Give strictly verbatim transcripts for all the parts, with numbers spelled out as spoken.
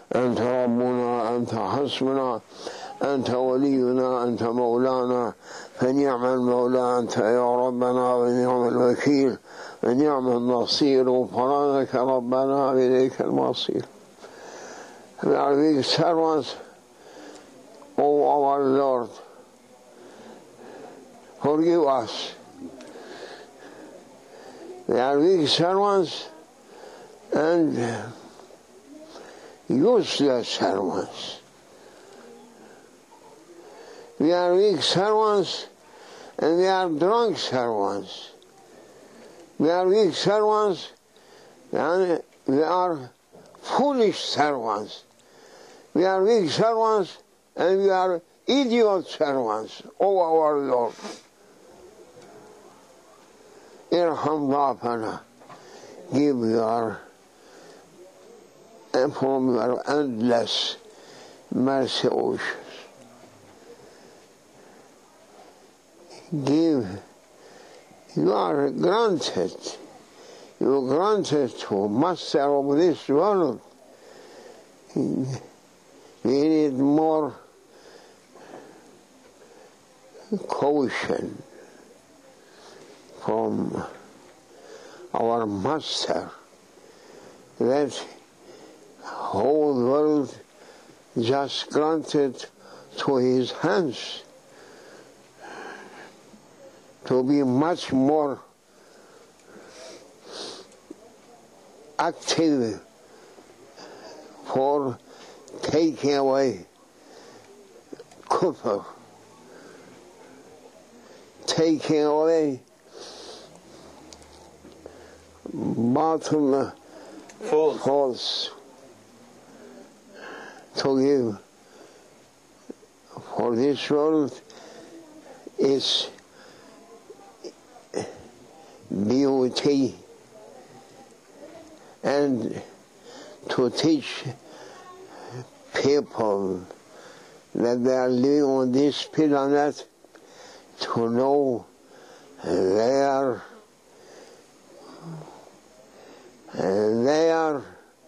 أنت ربنا أنت حسبنا أنت ولينا أنت مولانا فنعم المولى أنت يا ربنا ونعم الوكيل ونعم النصير وفرانك ربنا إليك المصير. We are weak servants, O our Lord. Forgive us. We are weak servants and useless servants. We are weak servants and we are drunk servants. We are weak servants and we are foolish servants. We are weak servants and we are idiot servants, O our Lord. Irham Dhafana, give your, and from your endless mercy oceans. Give, you are granted, you are granted to master of this world. We need more caution from our master that whole world just granted to his hands to be much more active for taking away kufr, taking away bottom false. false to give for this world is beauty, and to teach people that they are living on this planet to know their their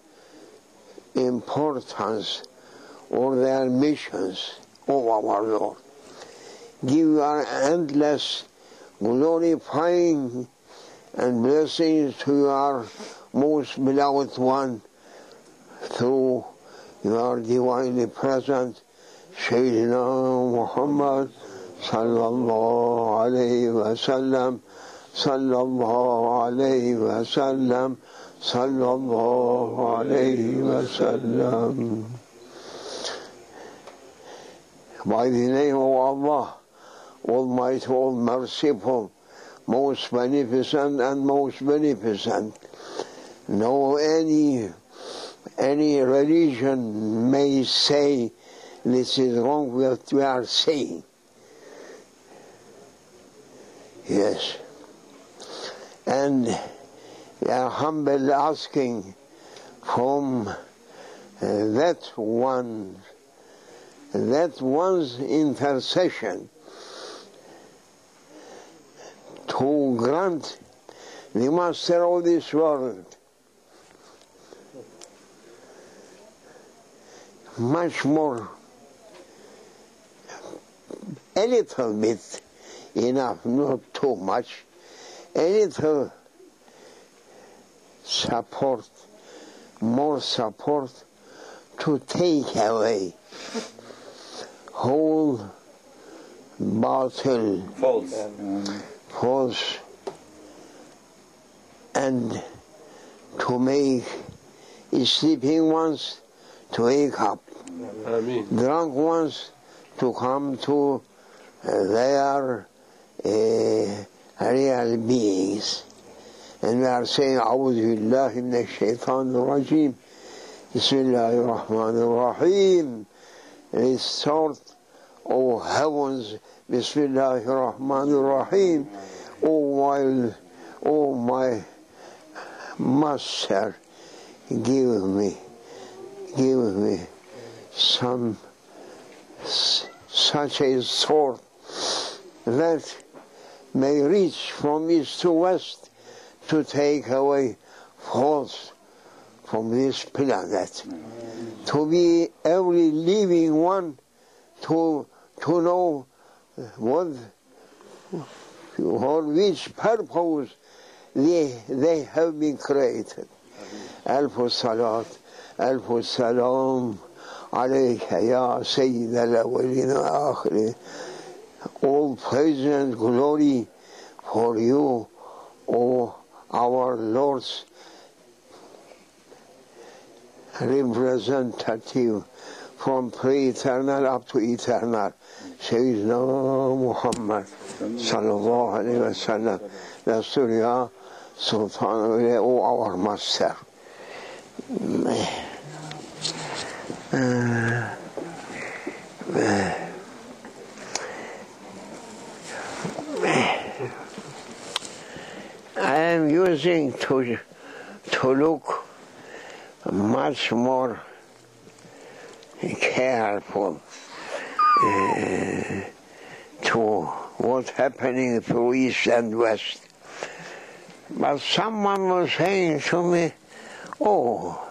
importance or their missions, O our Lord. Give your endless glorifying and blessings to your most beloved one through your divinely present Sayyidina Muhammad sallallahu alayhi wa sallam, sallallahu alayhi wa sallam, sallallahu alayhi wa sallam. By the name of Allah, Almighty, all merciful, most beneficent and most beneficent. No any any religion may say this is wrong what we are saying. Yes. And we are humbly asking from uh, that one, that one's intercession to grant the master of this world much more, a little bit enough, not too much, a little support, more support to take away whole bottle, false, false, and to make sleeping ones to wake up, Ameen. drunk ones to come to uh, their uh, real beings. And we are saying, أعوذ بالله من الشيطان الرجيم, بسم الله الرحمن الرحيم. Restore, O heavens, بسم الله الرحمن الرحيم. O my, O my Master, give me, give me some such a sword that may reach from east to west to take away false from this planet. to be every living one to to know what for which purpose they they have been created. Alf salat, alf salam alayka ya Sayyid al-awwalin wa akhirin. All praise and glory for you, O our Lord's representative from pre-eternal up to eternal, Sayyidina Muhammad sallallahu alayhi wa sallam, Rasulullah Sultan, O our Master. Uh, uh, I am using to, to look much more careful uh, to what's happening to East and West. But someone was saying to me, oh,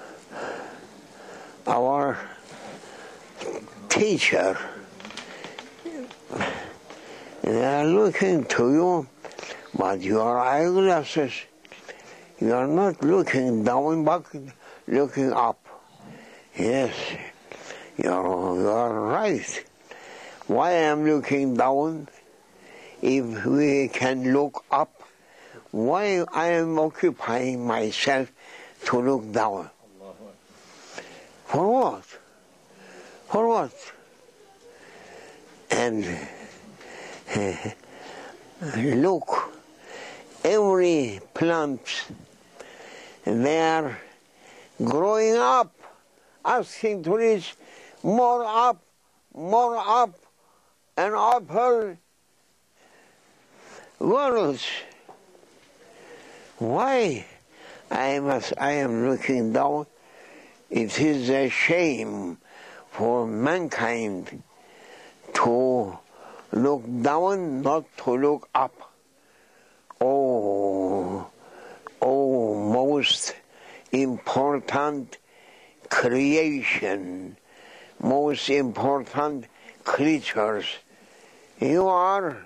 our teacher, they are looking to you, but your eyeglasses, you are not looking down, but looking up. Yes, you are, you are right. Why am I looking down if we can look up? Why I am occupying myself to look down? For what? For what? And uh, look, every plant, they are growing up, asking to reach more up, more up, and upper worlds. Why I must, I am looking down? It is a shame for mankind to look down, not to look up. Oh, oh, most important creation, most important creatures, you are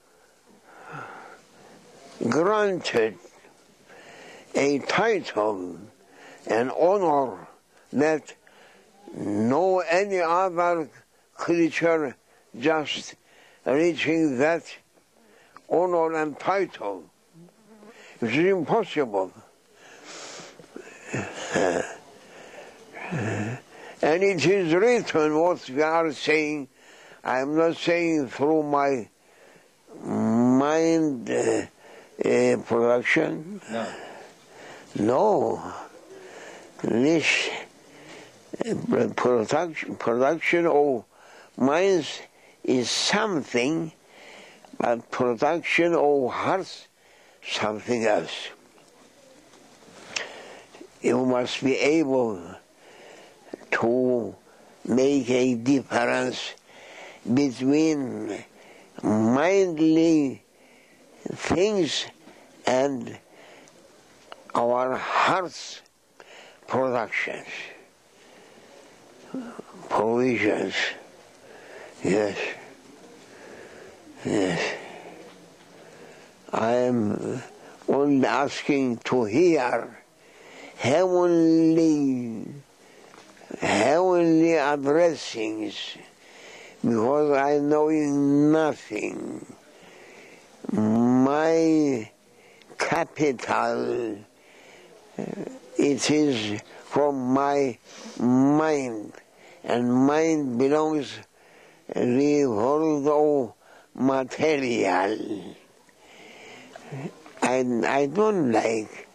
granted a title, an honor that no any other creature just reaching that honor and title. It is impossible. And it is written what we are saying. I am not saying through my mind uh, uh, production. No. No. This uh, production, production of minds is something, but production of hearts something else. You must be able to make a difference between mindly things and our heart's productions, provisions. Yes, yes. I am only asking to hear heavenly, heavenly addressings, because I know nothing. My capital, it is from my mind, and mind belongs the world of material. I, I don't like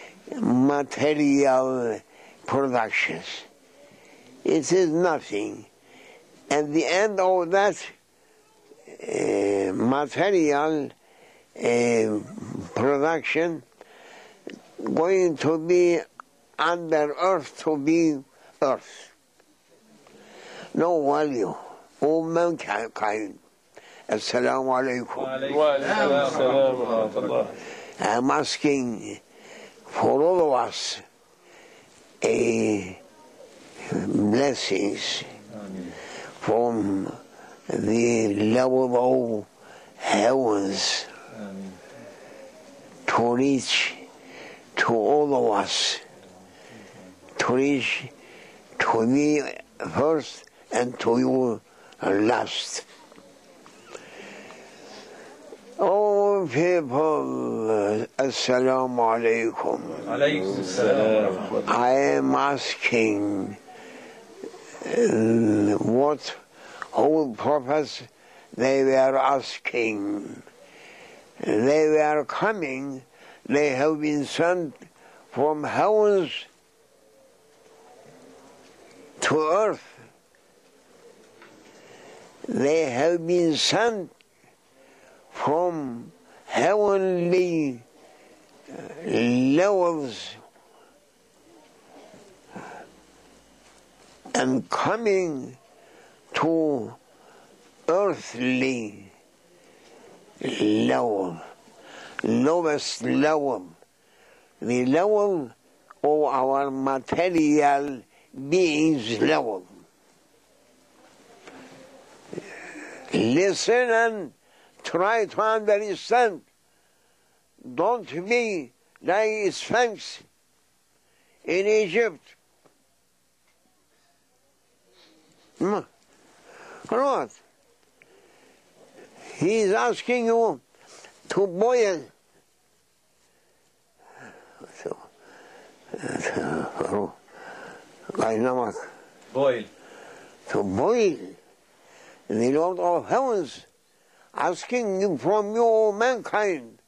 material productions. It is nothing. At the end of that uh, material uh, production, going to be under earth to be earth. No value. All mankind. Assalamu alaikum. I'm asking for all of us a blessings from the level of heavens to reach to all of us, to reach to me first and to you last. Oh people, Assalamu alaikum. Alaykum assalam. I am asking uh, what all prophets they were asking. They were coming, they have been sent from heavens to earth. They have been sent from heavenly levels and coming to earthly level, lowest level, the level of our material beings level. Listen and try to understand. Don't be like Sphinx in Egypt. Hmm. What? He is asking you to boil. So, Boil. to boil. The Lord of heavens asking you from you, mankind,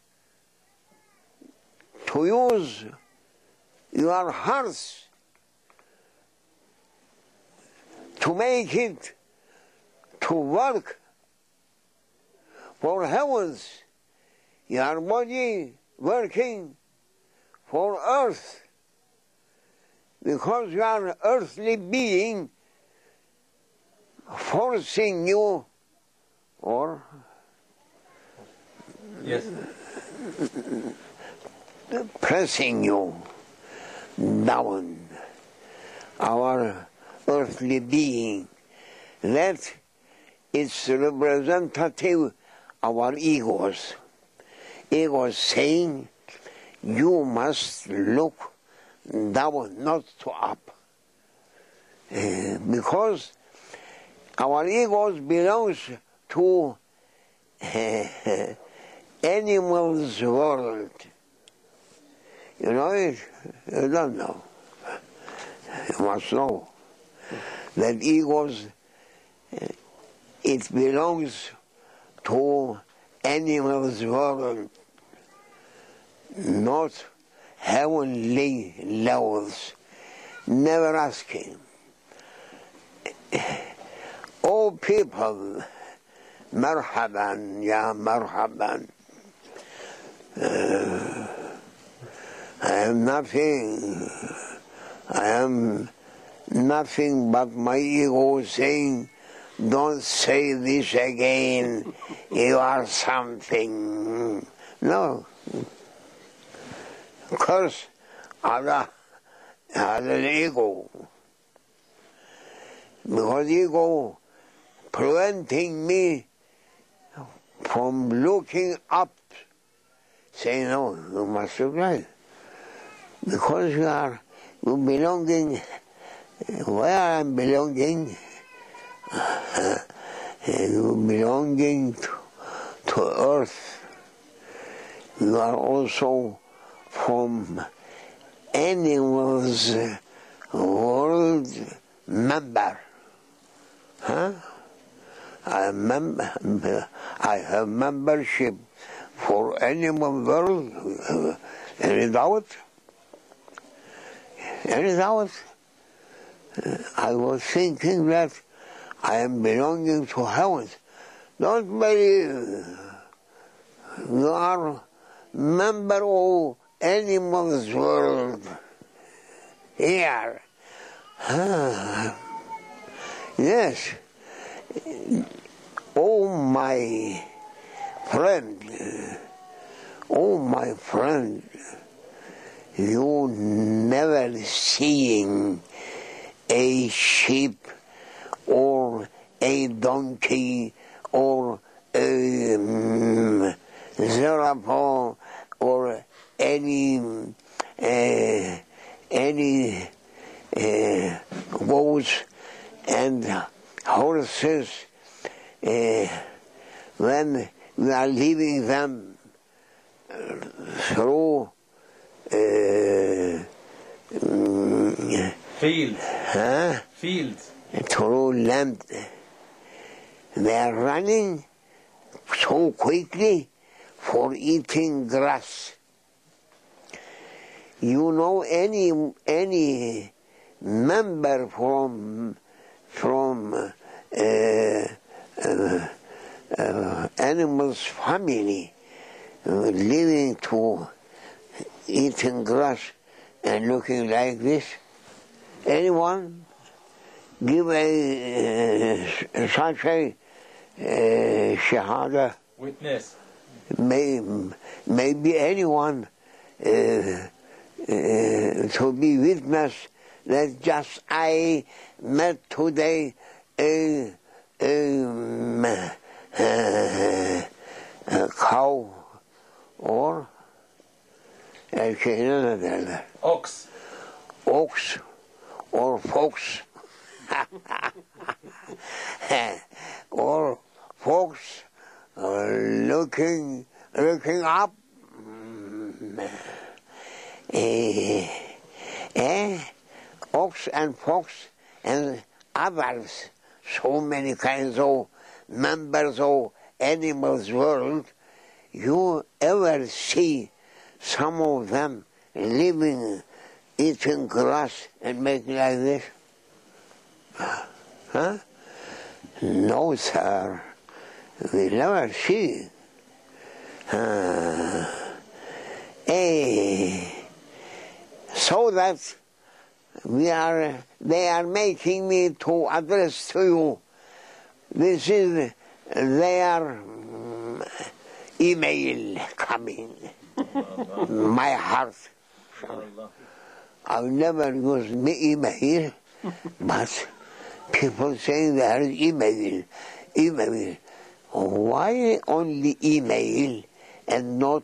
to use your hearts to make it to work for heavens, your body working for earth, because you are an earthly being forcing you or Yes. pressing you down, our earthly being. That is representative of our egos. Egos saying, you must look down, not to up. Uh, because our egos belongs to uh, animals' world. You know it? You don't know. You must know that egos, uh, it belongs to animals' world, not heavenly levels. Never asking. Oh people, marhaban, ya marhaban. Uh, I am nothing. I am nothing but my ego saying, don't say this again, you are something. No. Curse other, other ego. Because ego preventing me from looking up, saying, no, you must reply. Because you are you belonging, where I am belonging, you belonging to, to earth. You are also from animals' world member. Huh? I, mem- I have membership for animal world. Any doubt? Any doubt? I was thinking that I am belonging to heavens. Don't believe. You are member of animals world here. Ah. Yes. Oh my friend, oh my friend, you never seeing a sheep or a donkey or a um, giraffe or any uh, any uh, goats and horses uh, when we are leaving them through uh, um, Fields. huh? Fields. through land. They are running so quickly for eating grass. You know any any member from from uh, uh, uh, animals family uh, living to eating grass and looking like this? Anyone? Give a uh, such a uh, shahada. Witness. May, maybe anyone uh, uh, to be witness that just I met today a, a, um, uh, a cow or a Ox. ox or fox or fox uh, looking looking up eh, eh, ox and fox and others, so many kinds of members of animals world. You ever see some of them living, eating grass and making like this? Huh? No, sir. We never see. Uh, eh, so that we are, they are making me to address to you. This is their um, email coming. My heart. I've never used me email, but people saying there is email, email. Why only email and not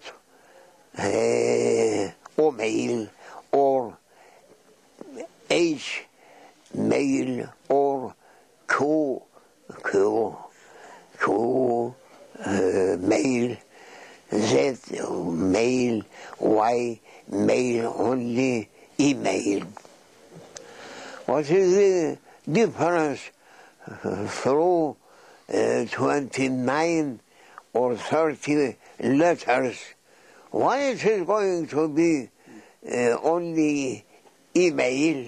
uh, O-mail or H-mail or Q, Q, Q uh, mail, Z mail, Y mail, only email? What is the difference uh, through uh, twenty-nine or thirty letters? Why is it going to be uh, only email?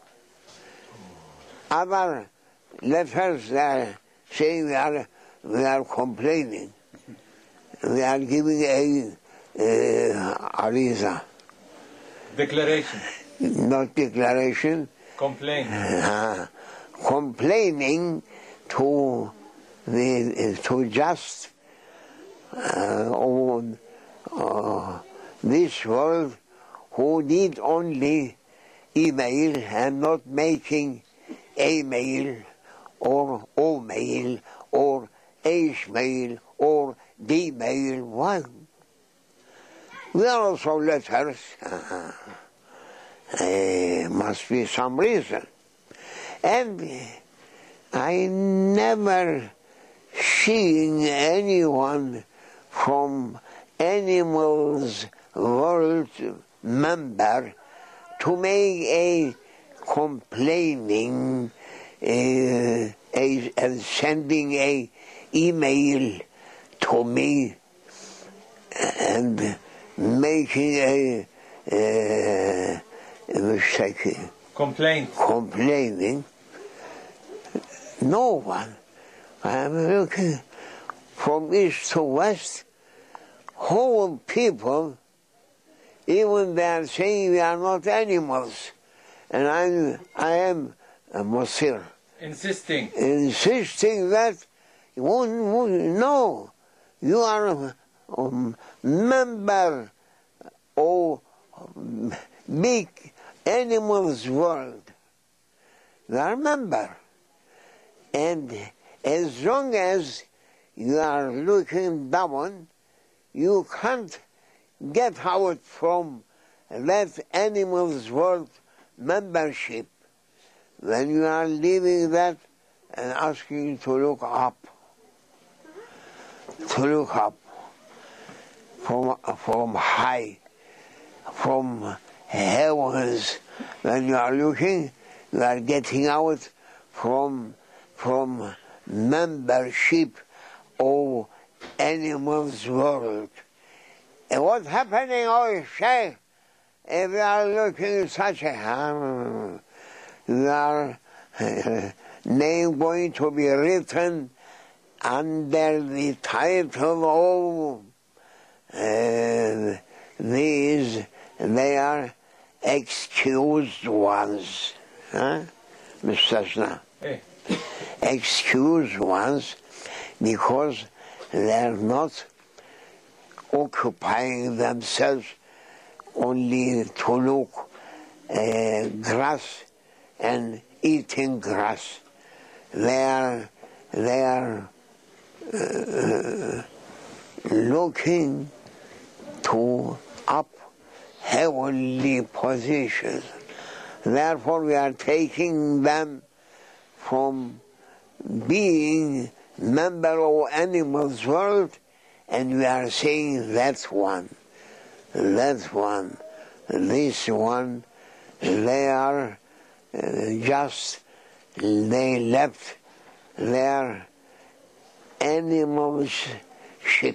Other letters are saying we are, we are complaining. We are giving a uh, ariza. Declaration. Not declaration. Complaint. Uh, complaining to the to just uh, on uh, this world who need only email and not making a mail or O mail or H mail or D mail. Why? We are also letters. Uh, there must be some reason. And I never seen anyone from animals world member to make a complaining uh, a, and sending a email to me and making a uh, mistake. Complaint. Complaining. No one. I'm looking from east to west. Whole people, even they are saying we are not animals. And I'm, I am a Musir. Insisting. Insisting that, you won't, won't, no, you are a, a member of big animals world. they are member. And as long as you are looking down, you can't get out from that animal's world membership. When you are leaving that and asking to look up, to look up from, from high, from heavens. When you are looking, you are getting out from, from membership of animals' world. And what's happening, oh Sheikh, if you are looking at such a, your uh, name going to be written under the title of uh, these, they are excused ones. Huh? Mister Sna. Hey. Excused ones because they're not occupying themselves only to look uh, grass and eating grass. They are, they are uh, looking to up heavenly positions. Therefore, we are taking them from being member of animals' world, and we are saying that's one, that's one, this one. They are uh, just, they left their animals' ship.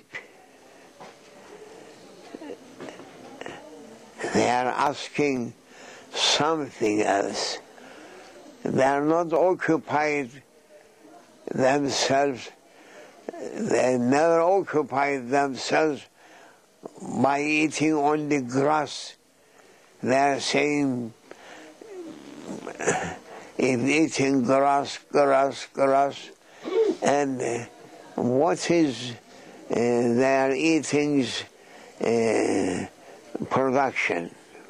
They are asking something else. They are not occupied themselves, they never occupied themselves by eating only grass. They are saying, if eating grass, grass, grass, and uh, what is uh, their eating's uh, production?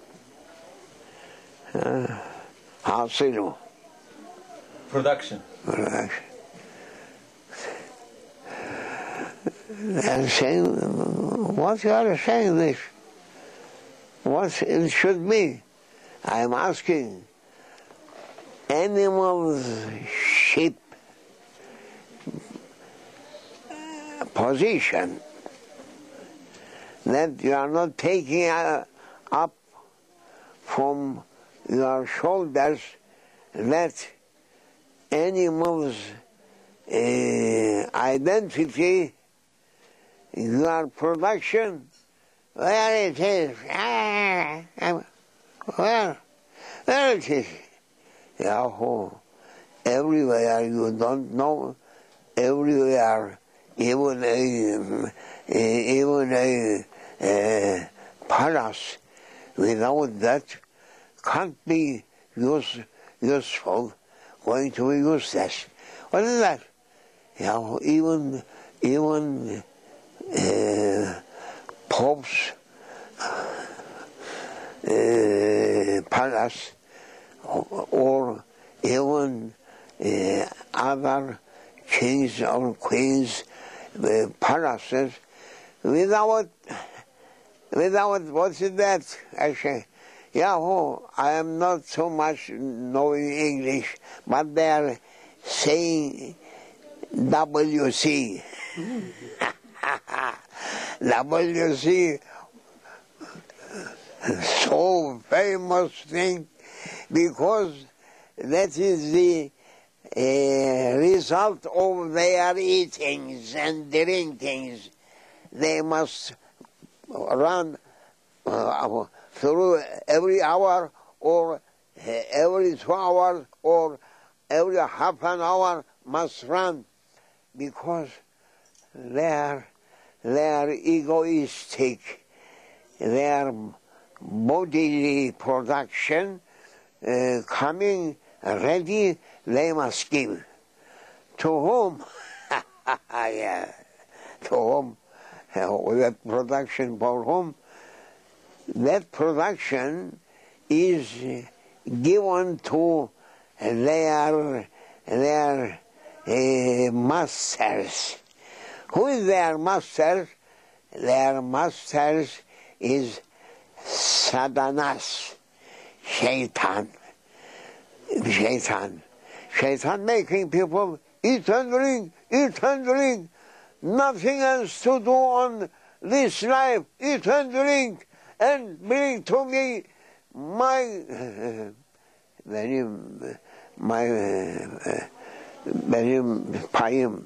Uh, Hasilu. Production. Production. And saying, what you are saying this? What it should be? I am asking, animals' sheep position that you are not taking uh, up from your shoulders, that animals' uh, identity, your production, where it is, ah, where, where it is. Yahoo, everywhere you don't know, everywhere, even a, even a, a palace without that can't be use, useful, going to be useless. What is that? Yeah, even even uh, popes, uh, palace, or even uh, other kings or queens' uh, palaces, without without what's that? I say, Yahoo, I am not so much knowing English, but they are saying W C. W C, so famous thing, because that is the uh, result of their eatings and drinkings. They must run uh, through every hour, or uh, every two hours, or every half an hour must run, because they are, they are egoistic. Their bodily production uh, coming ready, they must give. To whom? Yeah. To whom? Uh, that production for whom? That production is given to they are their uh, masters. Who is their master? Their masters is Satanas, Shaitan. Shaitan. Shaitan making people eat and drink, eat and drink. Nothing else to do on this life. Eat and drink and bring to me my, uh, benim, my, uh, benim payım,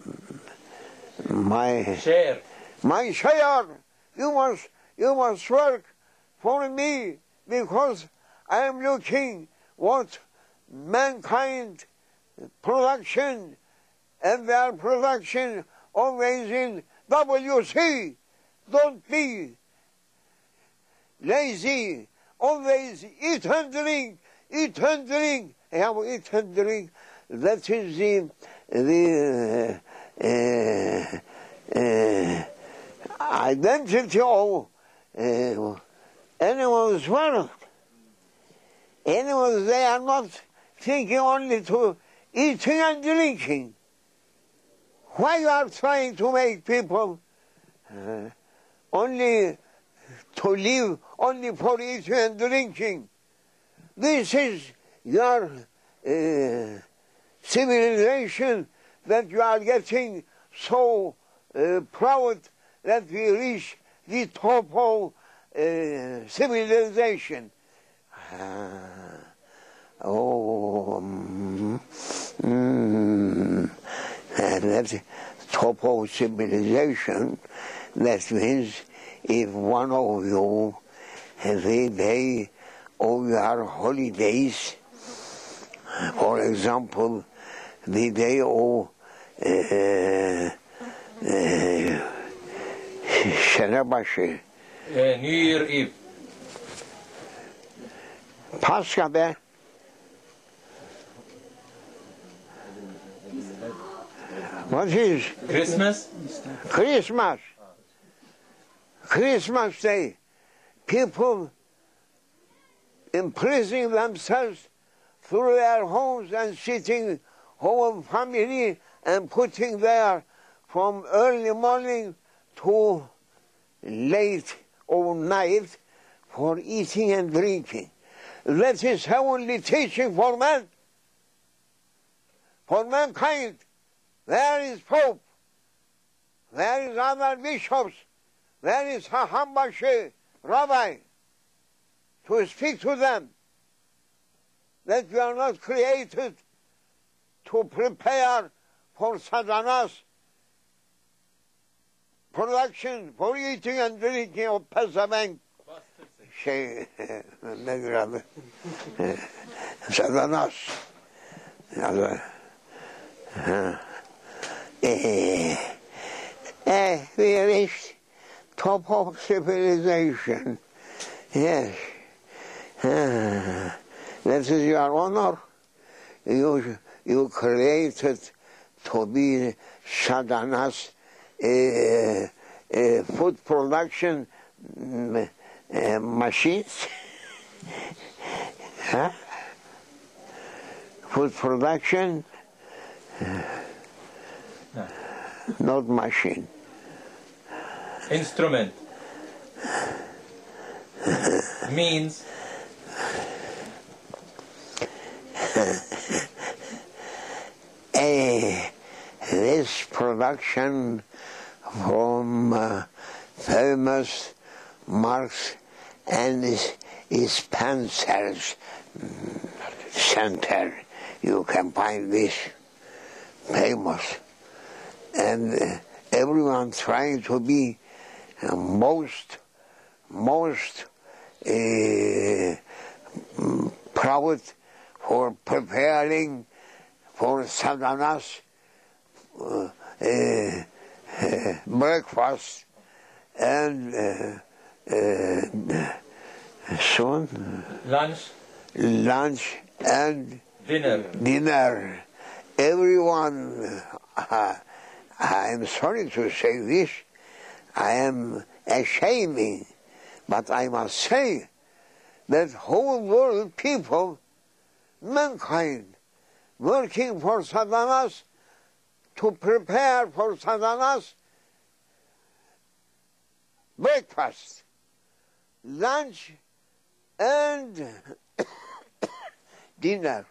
my Share. my share. You must, you must work for me because I am looking what mankind production and their production always in W C. Don't be lazy. Always eat and drink. Eat and drink. Have eat and drink. That is the the uh, uh, identity of uh, animals' world. Animals, they are not thinking only to eating and drinking. Why you are trying to make people uh, only to live only for eating and drinking? This is your uh, civilization that you are getting so uh, proud that we reach the top of uh, civilization. Uh, oh, mm, mm, and that's top of civilization. That means if one of you every day of your holidays, for example, the day of uh, uh, Şenebaşı, Uh, New Year Eve. Pascha be. What is Christmas. Christmas? Christmas Day. People imprisoning themselves through their homes and sitting whole family and putting there from early morning to late or night for eating and drinking. That is heavenly teaching for man, for mankind. There is Pope, there is other bishops, there is Hahambashi, Rabbi, to speak to them that we are not created to prepare for Satanas production, for eating and drinking of pezevenk. Şey, nedir adı? Satanas. Adı. Eh, eh, we reached top of civilization. Yes. Uh, that is your honor. You, you created to be Satanas uh, uh, food production uh, machines. Huh? Food production, uh, not machine. Instrument. Means. uh, this production from uh, famous Marx and Spencer's center. You can find this famous. And uh, everyone trying to be uh, most, most uh, proud for preparing for Satanas uh, uh, uh, breakfast and uh, uh, soon Lunch. lunch and Dinner. dinner. Everyone, uh, I'm sorry to say this, I am ashamed, but I must say that whole world people, mankind, working for Satanas, to prepare for Satanas breakfast, lunch, and dinner.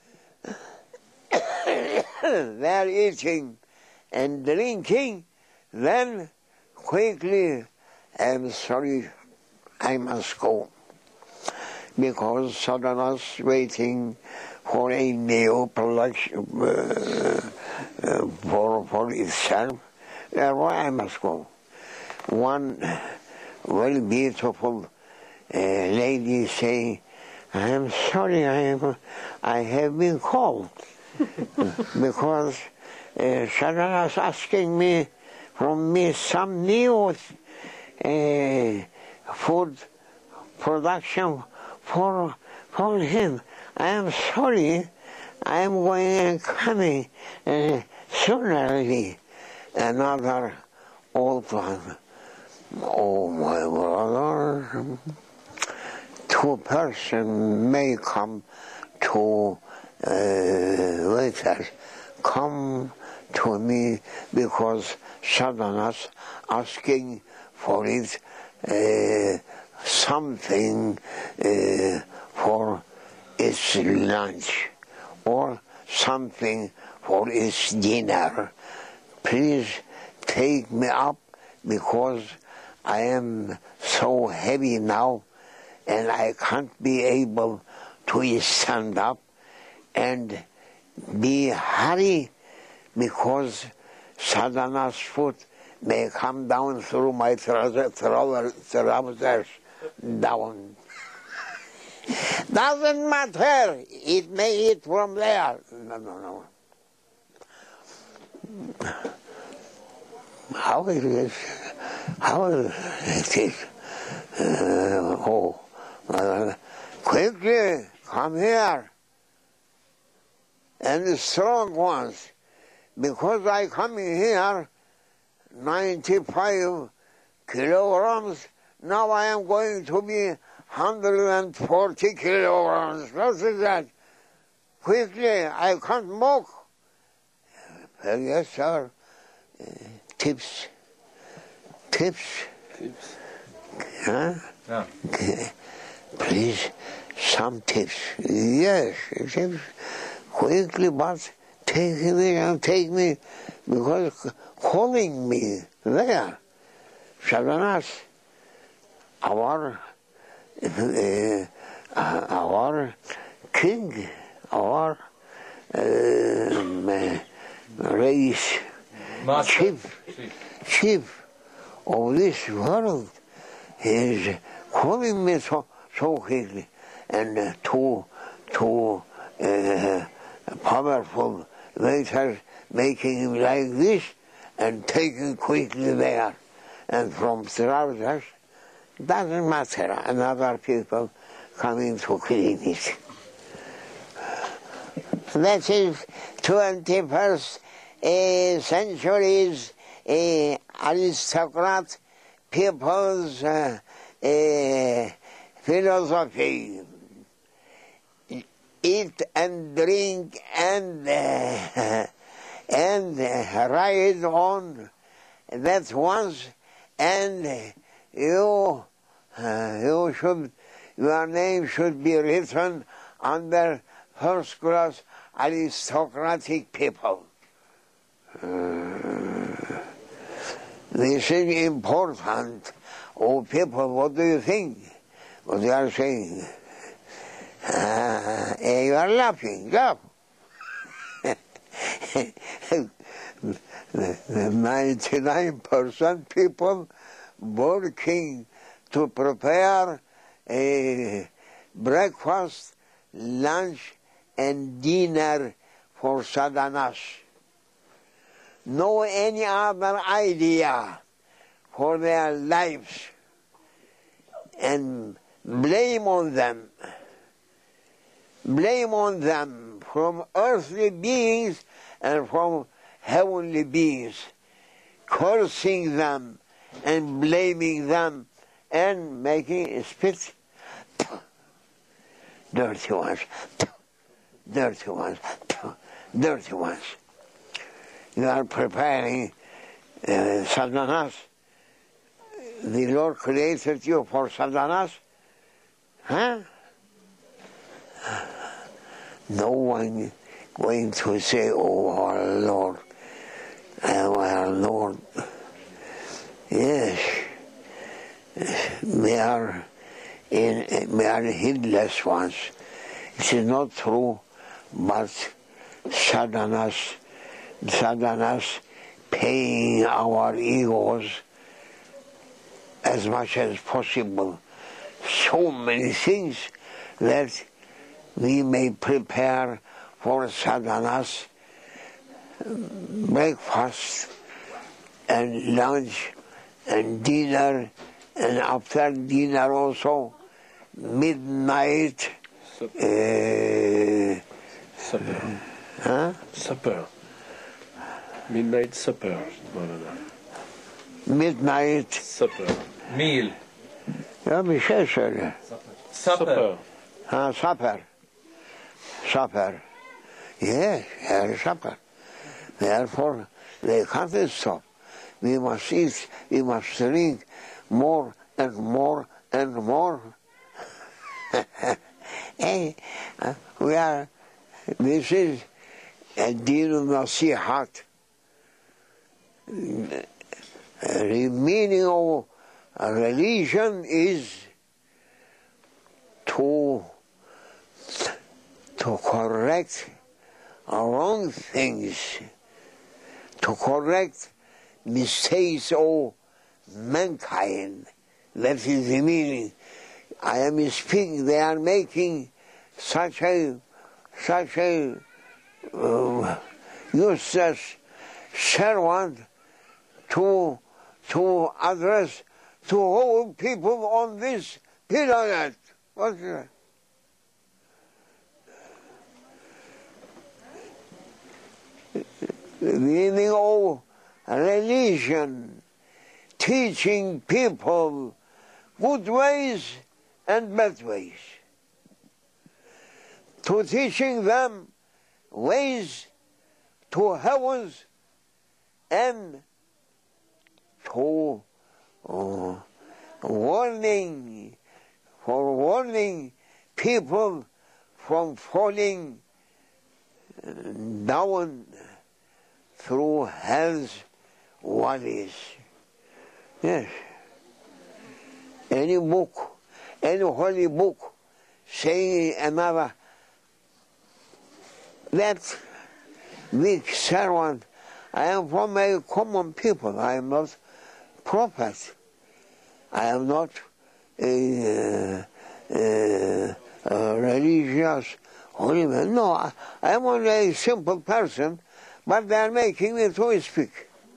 They are eating and drinking, then quickly, I'm sorry, I must go. Because Satanas waiting for a new production uh, uh, for, for itself, therefore I must go. One very beautiful uh, lady say, I am sorry, I, am, I have been called because uh, Satanas asking me from me some new uh, food production for for him. I am sorry, I am going and coming uh, sooner. Another old one. Oh, my brother, two person may come to uh, later, come to me because Satanas asking for it uh, something uh, for its lunch or something for its dinner. Please take me up because I am so heavy now and I can't be able to stand up and be hurry because Sadhana's foot may come down through my trousers down. Doesn't matter, it may eat from there. No, no, no. How it is, how it is. Uh, oh, uh, quickly, come here. And the strong ones, because I come in here, ninety-five kilograms, now I am going to be one hundred forty kilograms. What is that? Quickly, I can't walk. Uh, yes, sir. Uh, tips. Tips. Tips. Huh? Yeah. Please, some tips. Yes, tips. Quickly, but take me and take me, because calling me there. Satanas, our, uh, our king, our uh, race, Master. chief, chief of this world is calling me so, so quickly, and uh, two, two uh, powerful waiters making him like this and taking quickly there. And from trousers, doesn't matter, and other people coming to clean it. That is twenty-first uh, century's uh, aristocrat people's uh, uh, philosophy. Eat and drink and uh, and uh, ride on. That once, and you uh, you should your name should be written under first class aristocratic people. Uh, this is important. Oh, people, what do you think? What they are saying? Uh, you are laughing, laugh. ninety-nine percent people working to prepare a breakfast, lunch, and dinner for Satanas. No any other idea for their lives, and blame on them. Blame on them from earthly beings and from heavenly beings, cursing them and blaming them and making spit. Dirty ones, dirty ones, dirty ones. You are preparing uh, sadhanas. The Lord created you for sadhanas. Huh? No one going to say, oh, our Lord, oh, our Lord. Yes, we are, in, we are heedless ones. It is not true, but sadhanas, sadhanas paying our egos as much as possible. So many things that we may prepare for sadhanas, breakfast and lunch and dinner, and after dinner also, midnight. Supper. Uh, Supper. huh? Supper. Midnight supper. Midnight. Supper. Meal. Ja, bir şey söyle. Supper. Ha, supper. Supper. Yes, yeah, supper. Therefore, they can't stop. We must eat, we must drink more and more and more. Hey, uh, we are, this is a din of nasihat. The meaning of a religion is to to correct wrong things, to correct mistakes of mankind. That is the meaning. I am speaking, they are making such a such a uh, useless servant to to address to all people on this planet. What's that? The meaning of religion, teaching people good ways and bad ways, to teaching them ways to heavens and to uh, warning, for warning people from falling down through hell's valleys. Yes. Any book, any holy book saying another, that weak servant, I am from a common people, I am not prophet, I am not a, a, a religious holy man, no, I, I am only a simple person, but they are making me to speak.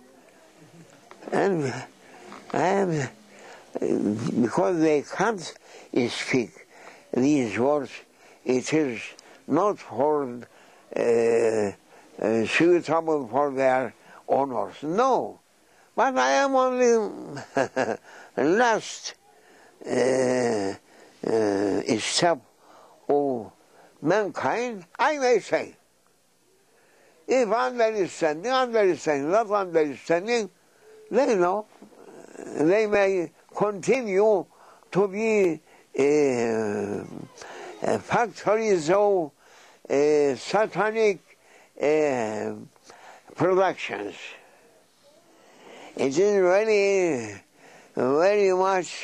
And I am, because they can't speak these words, it is not for uh, uh, suitable for their honors. No, but I am only last uh, uh, step of mankind, I may say. If understanding, understanding, not understanding, they know, they may continue to be uh, uh, factories of uh, satanic uh, productions. It is very, very much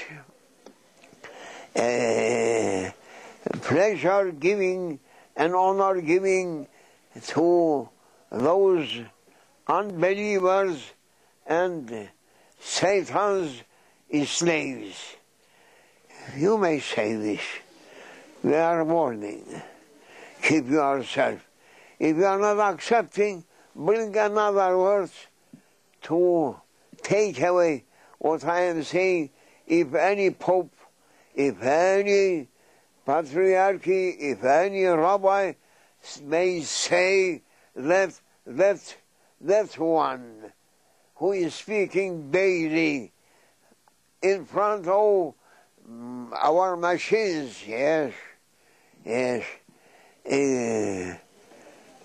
uh, pleasure giving and honor giving to those unbelievers and Satan's slaves. You may say this. We are warning. Keep yourself. If you are not accepting, bring another word to take away what I am saying. If any pope, if any patriarchy, if any rabbi may say that that that one who is speaking daily in front of um, our machines, yes, yes, uh,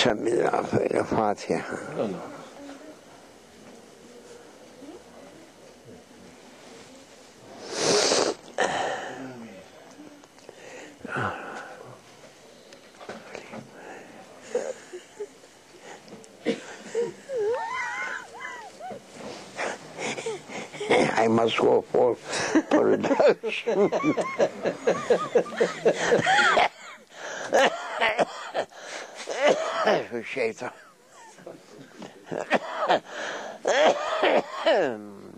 بسم الله الفاتحة. No, no. I must go for production. Şu şeytan.